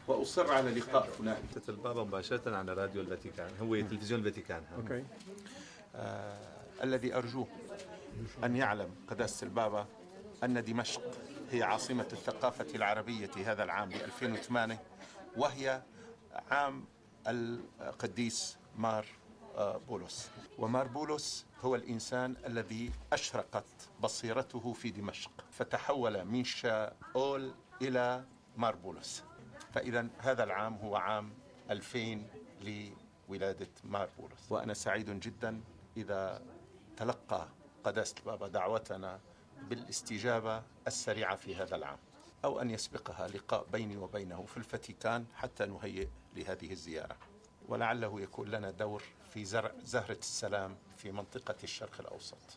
وأصر على لقاء فلان. البابا مباشرة على راديو الفاتيكان، هو تلفزيون الفاتيكان. أوكي. الذي أرجوه أن يعلم قداسة البابا أن دمشق هي عاصمة الثقافة العربية هذا العام ب 2008، وهي عام القديس مار بولس. ومار بولس هو الإنسان الذي أشرقت بصيرته في دمشق فتحول من شاول إلى مار بولس. فإذا هذا العام هو عام 2000 لولادة مار بولس، وأنا سعيد جدا إذا تلقى قداسة البابا دعوتنا بالاستجابة السريعة في هذا العام، أو أن يسبقها لقاء بيني وبينه في الفاتيكان حتى نهيئ لهذه الزيارة، ولعله يكون لنا دور في زرع زهرة السلام في منطقة الشرق الأوسط.